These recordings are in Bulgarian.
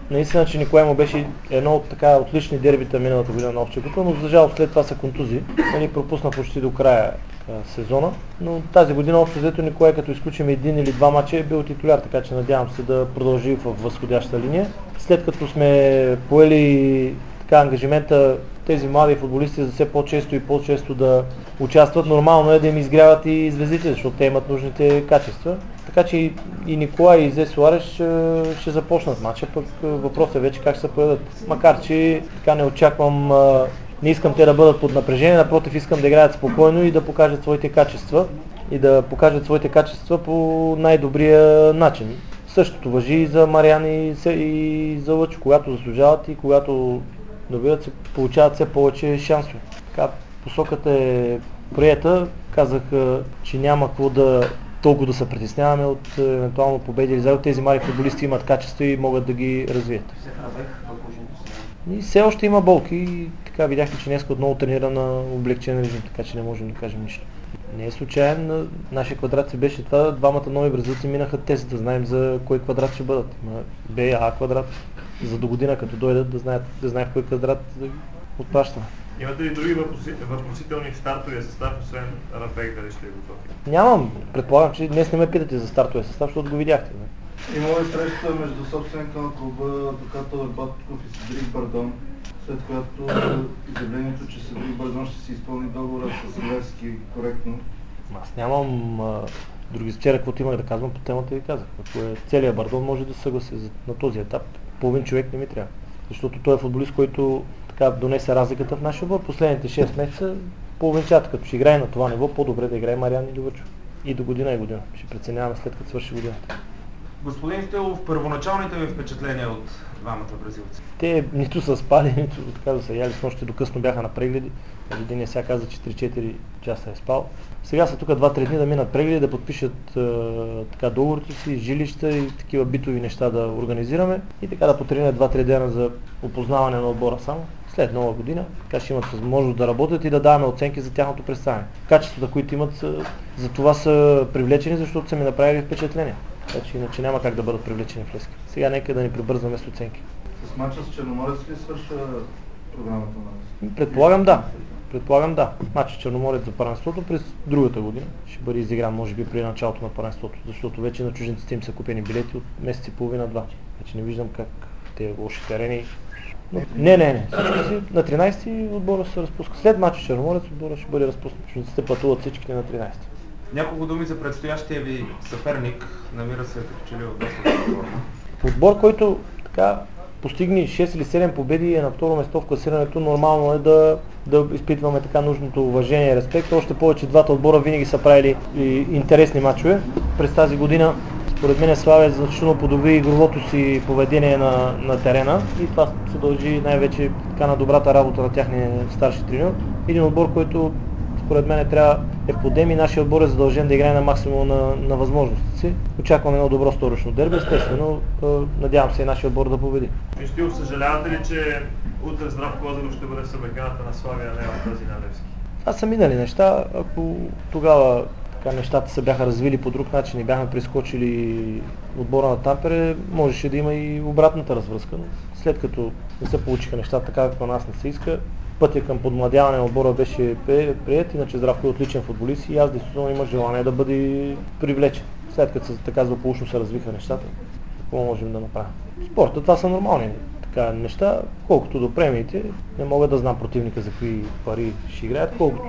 наистина, че Николай му беше едно от така отлични дербита миналата година на Овча група, но за жалост след това са контузии. Нали, пропусна почти до края сезона, но тази година общо взето Николай, като изключим един или два мача, е бил титуляр, така че надявам се да продължи в възходяща линия. След като сме поели така ангажимента тези млади футболисти за все по-често и по-често да участват, нормално е да им изгряват и звездите, защото те имат нужните качества. Така че и Николай и Зе Суареш ще започнат матча, пък въпросът е вече как ще се появят. Макар че така не очаквам, не искам те да бъдат под напрежение, напротив искам да играят спокойно и да покажат своите качества. И да покажат своите качества по най-добрия начин. Същото важи и за Мариан и за Лъчо, когато заслужават и когато добиват, се получават все повече шансове. Така, посоката е приета, казах, че няма какво да толкова да се притесняваме от евентуално победи или загуби. Тези млади футболисти имат качества и могат да ги развият. И все още има болки и така видяхте, че днес отново тренира на облегчен режим, така че не можем да кажем нищо. Не е случайен, нашия квадрат си беше това, двамата нови бразилци минаха тест, да знаем за кой квадрат ще бъдат. Б и А квадрат, за до година като дойдат да знаят кой квадрат да отпращаме. Имате ли други въпросителни стартовия състав, освен Рафек, дали ще е готов? Нямам, предполагам, че днес не ме питате за стартовия състав, защото го видяхте. Има ли среща между собственика на клуба Токато Батков и Седрик Бардон, след която изявлението, че Седрик Бардон ще си изпълни договора с Левски коректно? Аз нямам други. Вчера, каквото имах да казвам по темата, ви казах. Ако е целият Бардон, може да се съгласи на този етап. Половин човек не ми трябва. Защото той е футболист, който така донесе разликата в нашия отбор. Последните 6 месеца половинчата, като ще играе на това ниво, по-добре да играе Мариан и Лъчо. И до година и година. Ще преценяваме след като свърши годината. Господин Стоилов, първоначалните ви впечатления от двамата бразилци? Те нито са спали, нито така да са яли, с нощи докъсно бяха на прегледи. Един сега каза, че 3-4 часа е спал. Сега са тук 2-3 дни да минат прегледи, да подпишат така договорите си, жилища и такива битови неща да организираме и така да потренират 2-3 дена за опознаване на отбора само. След нова година, така ще имат възможност да работят и да даваме оценки за тяхното представяне. Качествата, които имат, за това са привлечени, защото са ми направили впечатление. Така че иначе няма как да бъдат привлечени в Левски. Сега нека да ни прибързваме с оценки. С мача с Черноморец ли свършва програмата на Левски? Предполагам да. Матчът Черноморец за първенството през другата година ще бъде изигран, може би при началото на първенството, защото вече на чужденците им са купени билети от месец и половина-два. Вече не виждам как те лоши терени. Но, не. На 13-ти отбора се разпуска. След матча Черноморец отбора ще бъде разпуснат. Чужденците пътуват всичките на 13-ти. Няколко думи за предстоящия ви съперник, намира се като че ли в доста отбор. Отбор, който така постигне 6 или 7 победи и е на второ место в класирането, нормално е да изпитваме така нужното уважение и респект. Още повече двата отбора винаги са правили интересни мачове. През тази година според мен Славия значително подобри игровото си поведение на терена и това се дължи най-вече така на добрата работа на тяхния старши треньор. Един отбор, който според мен е в подем и нашия отбор е задължен да играе на максимум на възможностите си. Очакваме едно добро вторично дерби, естествено, надявам се и нашия отбор да победи. Миштил, съжалявате ли, че утре Здрав Козаров ще бъде в съблеканата на Славия, а не в тази на Левски? Това са минали неща, ако тогава така нещата се бяха развили по друг начин и бяхме прескочили отбора на Тампере, можеше да има и обратната развръзка, но след като не се получиха нещата така, както нас не се иска, пътя към подмладяване на отбора беше прият, иначе Здравко е отличен футболист и аз действително имах желание да бъде привлечен. След като така злополучно се развиха нещата, какво можем да направим? Спорта, това са нормални така неща, колкото до премиите, не мога да знам противника за какви пари ще играят, колкото.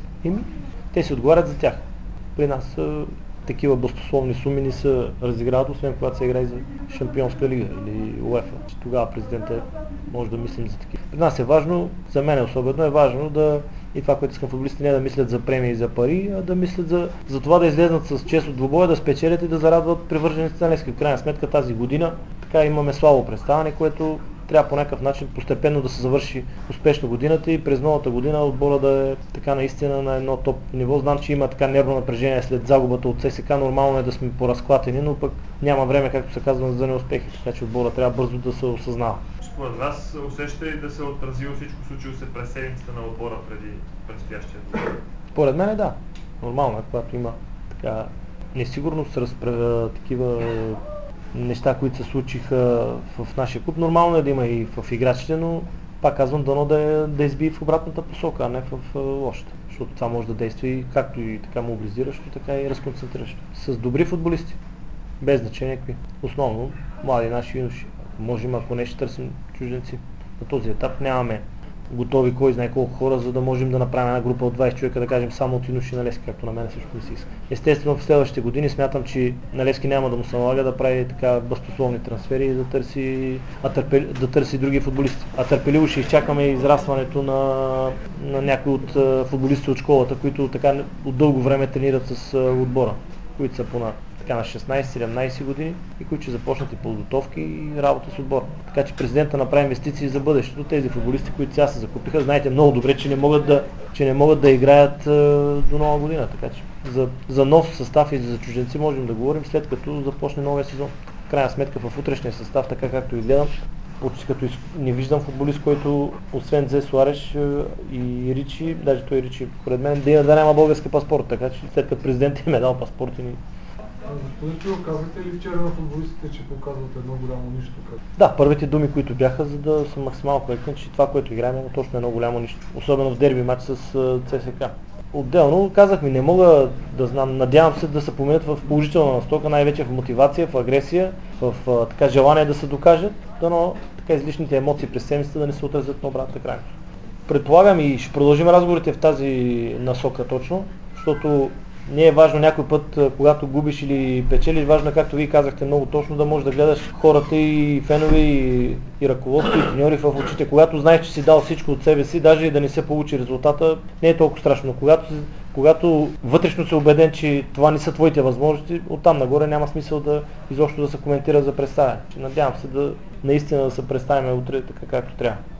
Те си отговарят за тях. При нас такива баснословни суми не се разиграват, освен когато се играе за Шампионска лига или УЕФА. Тогава президентът може да мислим за такива. При нас е важно, за мен особено е важно и това, което искам футболистите, не да мислят за премии и за пари, а да мислят за това да излезнат с чест от двубоя, да спечелят и да зарадват привържениците на Левски. В крайна сметка тази година така имаме слабо представяне, което трябва по някакъв начин постепенно да се завърши успешно годината и през новата година отбора да е така наистина на едно топ ниво. Знам, че има така нервно напрежение след загубата от ССК, нормално е да сме поразклатени, но пък няма време, както се казва, за неуспехи, така че отбора трябва бързо да се осъзнава. Според вас усеща ли да се отразило всичко случило се през седмицата на отбора преди предстоящия отбор? Според мен да. Нормално е, когато има така несигурност, такива неща, които се случиха в нашия клуб. Нормално е да има и в играчите, но пак казвам, дано да избие в обратната посока, а не в лошата. Защото това може да действа и както и така мобилизиращо, така и разконцентриращо. С добри футболисти, без значение какви. Основно млади наши юноши. Можем, ако не ще търсим чужденци. На този етап нямаме готови кой знае колко хора, за да можем да направим една група от 20 човека, да кажем само от юноши на Левски, както на мен също ми се иска. Естествено в следващите години смятам, че на Левски няма да му се налага да прави така баснословни трансфери и да търси други футболисти. А търпеливо ще изчакаме израстването на някои от футболисти от школата, които така от дълго време тренират с отбора, които са на 16-17 години и които ще започнат и подготовки и работа с отбор. Така че президента направи инвестиции за бъдещето. Тези футболисти, които сега се закупиха, знаете много добре, че не могат да играят до нова година. Така че за нов състав и за чужденци можем да говорим след като започне новия сезон. В крайна сметка в утрешния състав, така както и гледам, почти като не виждам футболист, който освен Зе Суареш и Ричи, даже той Ричи, поред мен, да няма български паспорт, така че след като президент им е дал паспорт и Господин Чило, казахте ли вчера на футболистите, че показват едно голямо нищо? Да, първите думи, които бяха, за да съм максимално коректен, че това, което играем, е точно едно голямо нищо. Особено в дерби матч с ЦСК. Отделно казах ми, не мога да знам, надявам се да се поменят в положителна настока, най-вече в мотивация, в агресия, в така желание да се докажат, но така излишните емоции през седмицата да не се отразят на обратната крайност. Предполагам и ще продължим разговорите в тази насока точно, защото не е важно някой път, когато губиш или печелиш, важно е, както вие казахте много точно, да можеш да гледаш хората и фенове и ръководство и треньори в очите. Когато знаеш, че си дал всичко от себе си, даже и да не се получи резултата, не е толкова страшно. Когато вътрешно си убеден, че това не са твоите възможности, оттам нагоре няма смисъл изобщо да се коментира за представяне. Надявам се наистина да се представим утре така както трябва.